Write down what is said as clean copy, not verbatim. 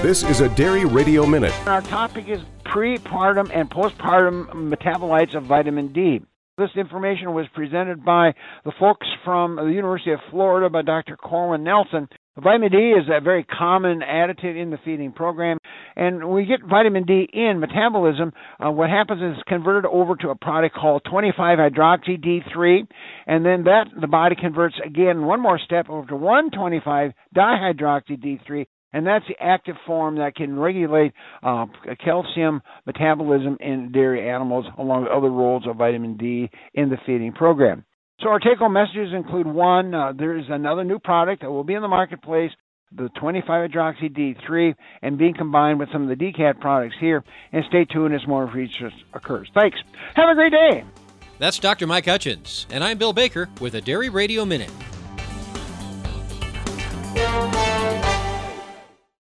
This is a Dairy Radio Minute. Our topic is prepartum and postpartum metabolites of vitamin D. This information was presented by the folks from the University of Florida by Dr. Corwin Nelson. Vitamin D is a very common additive in the feeding program, and we get vitamin D in metabolism. What happens is it's converted over to a product called 25-hydroxy-D3, and then the body converts again one more step over to 1,25-dihydroxy-D3, and that's the active form that can regulate calcium metabolism in dairy animals, along with other roles of vitamin D in the feeding program. So our take-home messages include one, there is another new product that will be in the marketplace, the 25-hydroxy-D3, and being combined with some of the DCAT products here. And stay tuned as more research occurs. Thanks. Have a great day. That's Dr. Mike Hutchins, and I'm Bill Baker with a Dairy Radio Minute.